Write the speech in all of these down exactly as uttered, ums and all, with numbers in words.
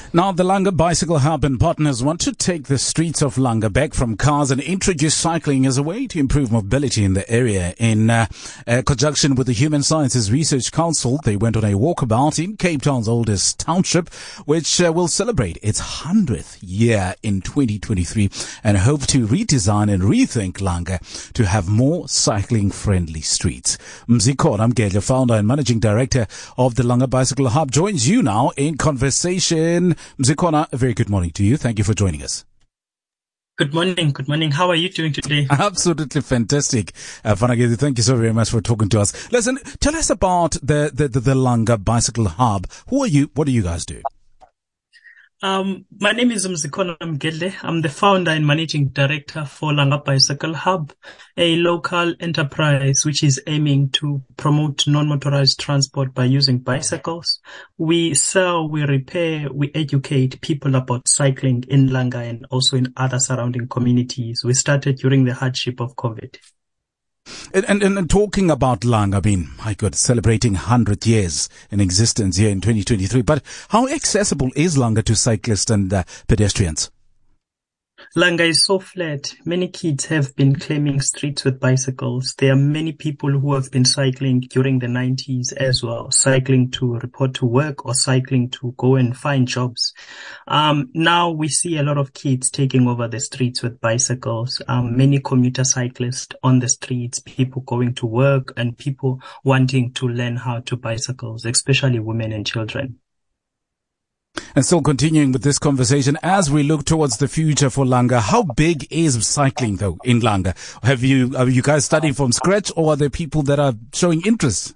Now, the Langa Bicycle Hub and partners want to take the streets of Langa back from cars and introduce cycling as a way to improve mobility in the area. In uh, uh, conjunction with the Human Sciences Research Council, they went on a walkabout in Cape Town's oldest township, which uh, will celebrate its hundredth year in twenty twenty-three and hope to redesign and rethink Langa to have more cycling-friendly streets. Mzikona Mgedle, founder and managing director of the Langa Bicycle Hub, joins you now in conversation. Mzikona, a very good morning to you. Thank you for joining us. Good morning. Good morning. How are you doing today? Absolutely fantastic. Uh, Fanagedi, thank you so very much for talking to us. Listen, tell us about the, the, the, the Langa Bicycle Hub. Who are you? What do you guys do? Um, my name is Mzikona Mgedle. I'm the founder and managing director for Langa Bicycle Hub, a local enterprise which is aiming to promote non-motorized transport by using bicycles. We sell, we repair, we educate people about cycling in Langa and also in other surrounding communities. We started during the hardship of COVID. And, and, and talking about Langa, I mean, my God, celebrating one hundred years in existence here in twenty twenty-three. But how accessible is Langa to cyclists and uh, pedestrians? Langa is so flat. Many kids have been claiming streets with bicycles. There are many people who have been cycling during the nineties as well, cycling to report to work or cycling to go and find jobs. Um, now we see a lot of kids taking over the streets with bicycles. Um, many commuter cyclists on the streets, people going to work and people wanting to learn how to bicycles, especially women and children. And still continuing with this conversation, as we look towards the future for Langa, how big is cycling though in Langa? Have you, are you guys studying from scratch, or are there people that are showing interest?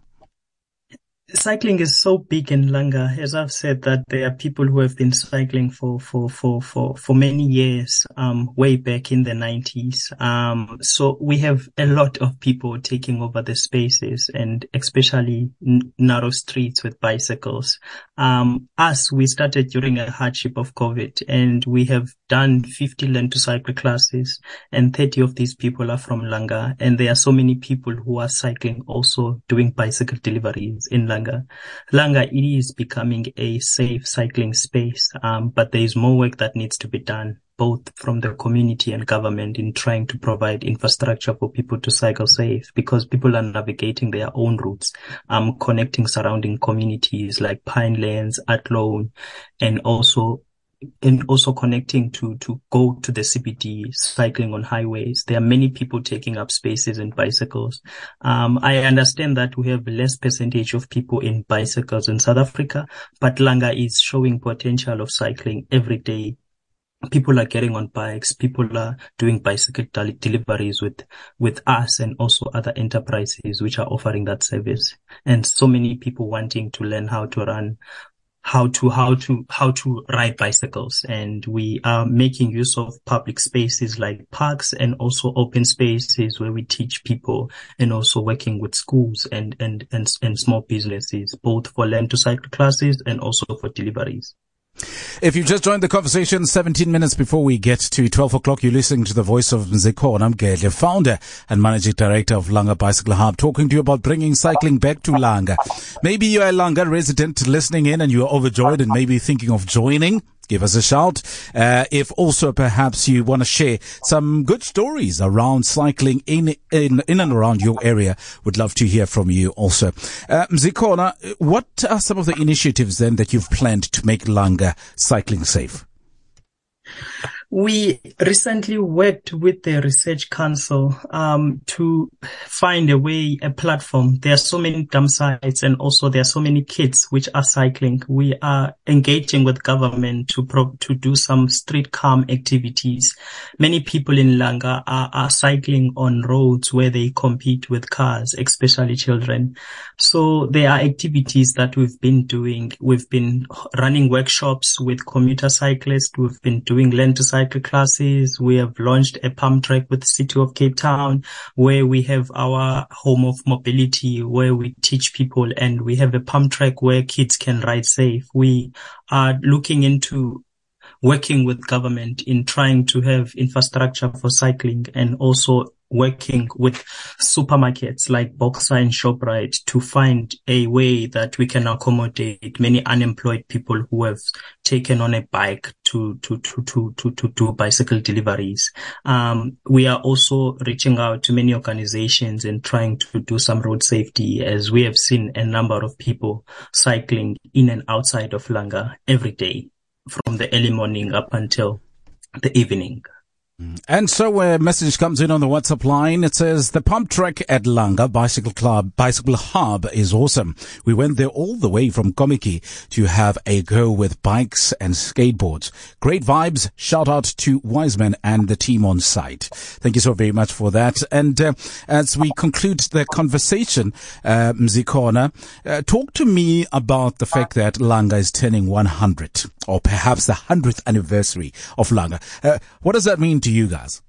Cycling is so big in Langa. As I've said, that there are people who have been cycling for, for, for, for, for many years, um, way back in the nineties. Um, so we have a lot of people taking over the spaces and especially n- narrow streets with bicycles. Um, us, we started during a hardship of COVID and we have done fifty learn to cycle classes and thirty of these people are from Langa. And there are so many people who are cycling also doing bicycle deliveries in Langa. Langa, it is becoming a safe cycling space, um, but there is more work that needs to be done, both from the community and government, in trying to provide infrastructure for people to cycle safe, because people are navigating their own routes, um, connecting surrounding communities like Pinelands, Athlone, and also and also connecting to, to go to the C B D, cycling on highways. There are many people taking up spaces in bicycles. Um, I understand that we have less percentage of people in bicycles in South Africa, but Langa is showing potential of cycling every day. People are getting on bikes. People are doing bicycle del- deliveries with, with us and also other enterprises which are offering that service. And so many people wanting to learn how to run, how to, how to, how to ride bicycles. And we are making use of public spaces like parks and also open spaces where we teach people, and also working with schools and, and, and, and small businesses, both for learn to cycle classes and also for deliveries. If you just joined the conversation seventeen minutes before we get to twelve o'clock, you're listening to the voice of Mzikona Mgedle, founder and managing director of Langa Bicycle Hub, talking to you about bringing cycling back to Langa. Maybe you're a Langa resident listening in and you're overjoyed and maybe thinking of joining. Give us a shout. Uh, if also perhaps you want to share some good stories around cycling in, in, in and around your area, would love to hear from you also. Uh, Mzikona, what are some of the initiatives then that you've planned to make Langa cycling safe? We recently worked with the Research Council um, to find a way, a platform. There are so many dump sites and also there are so many kids which are cycling. We are engaging with government to pro- to do some street calm activities. Many people in Langa are, are cycling on roads where they compete with cars, especially children. So there are activities that we've been doing. We've been running workshops with commuter cyclists. We've been doing learn to cycle classes. We have launched a pump track with the City of Cape Town, where we have our home of mobility, where we teach people, and we have a pump track where kids can ride safe. We are looking into working with government in trying to have infrastructure for cycling and also working with supermarkets like Boxer and ShopRite to find a way that we can accommodate many unemployed people who have taken on a bike to, to, to, to, to, to do bicycle deliveries. Um, we are also reaching out to many organizations and trying to do some road safety, as we have seen a number of people cycling in and outside of Langa every day from the early morning up until the evening. And so a message comes in on the WhatsApp line. It says, the pump track at Langa Bicycle Club, Bicycle Hub is awesome. We went there all the way from Komiki to have a go with bikes and skateboards. Great vibes. Shout out to Wiseman and the team on site. Thank you so very much for that. And uh, as we conclude the conversation, uh, Mzikona, uh, talk to me about the fact that Langa is turning one hundred, or perhaps the hundredth anniversary of Langa. Uh, what does that mean to you guys?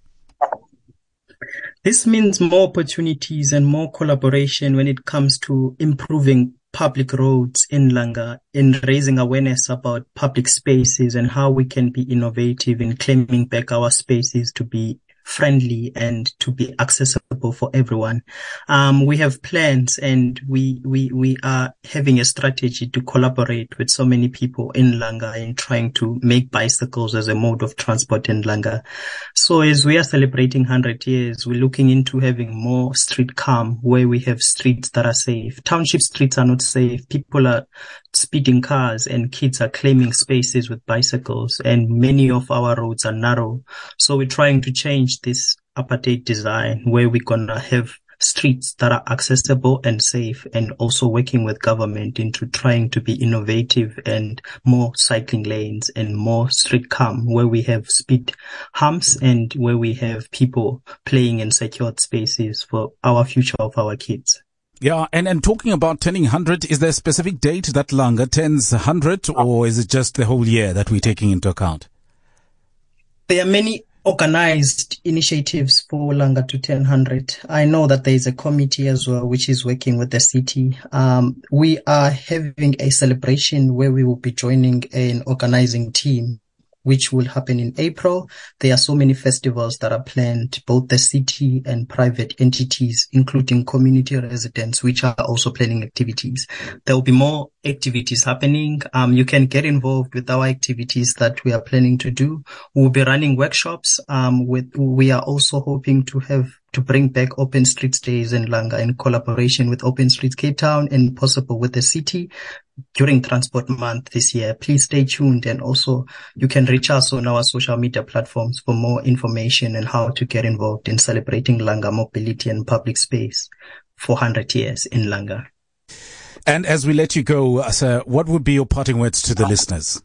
This means more opportunities and more collaboration when it comes to improving public roads in Langa, in raising awareness about public spaces and how we can be innovative in claiming back our spaces to be friendly and to be accessible for everyone. Um, we have plans, and we, we, we are having a strategy to collaborate with so many people in Langa in trying to make bicycles as a mode of transport in Langa. So as we are celebrating one hundred years, we're looking into having more street calm, where we have streets that are safe. Township streets are not safe. People are speeding cars and kids are claiming spaces with bicycles, and many of our roads are narrow. So we're trying to change this apartheid design, where we're gonna have streets that are accessible and safe, and also working with government into trying to be innovative and more cycling lanes and more street calm, where we have speed humps and where we have people playing in secured spaces for our future of our kids. Yeah, and, and talking about turning one hundred, is there a specific date that Langa turns one hundred, or is it just the whole year that we're taking into account? There are many organized initiatives for Langa to turn one hundred. I know that there is a committee as well which is working with the city. Um, we are having a celebration where we will be joining an organizing team, which will happen in April. There are so many festivals that are planned, both the city and private entities, including community residents, which are also planning activities. There will be more activities happening. Um, you can get involved with our activities that we are planning to do. We'll be running workshops. Um, with, we are also hoping to have to bring back Open Streets Days in Langa in collaboration with Open Streets Cape Town and possible with the city during Transport Month this year. Please stay tuned, and also you can reach us on our social media platforms for more information on how to get involved in celebrating Langa mobility and public space for one hundred years in Langa. And as we let you go, sir, what would be your parting words to the listeners?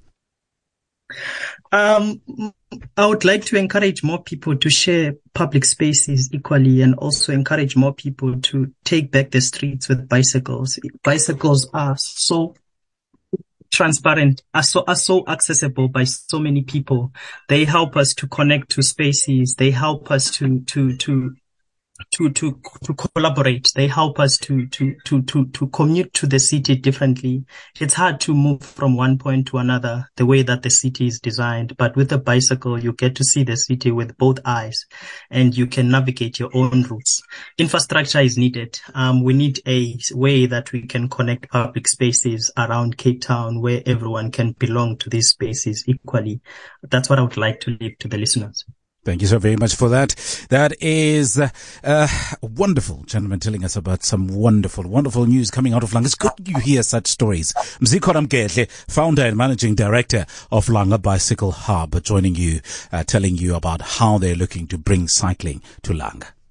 Um, I would like to encourage more people to share public spaces equally, and also encourage more people to take back the streets with bicycles. Bicycles are so transparent, are so, are so accessible by so many people. They help us to connect to spaces. They help us to, to, to, to, to, to collaborate. They help us to, to, to, to, to commute to the city differently. It's hard to move from one point to another the way that the city is designed. But with a bicycle, you get to see the city with both eyes, and you can navigate your own routes. Infrastructure is needed. Um, we need a way that we can connect public spaces around Cape Town, where everyone can belong to these spaces equally. That's what I would like to leave to the listeners. Thank you so very much for that. That is uh, uh, wonderful, gentlemen, telling us about some wonderful, wonderful news coming out of Langa. It's good you hear such stories. Mzikona Mgehle, founder and managing director of Langa Bicycle Hub, joining you, uh, telling you about how they're looking to bring cycling to Langa.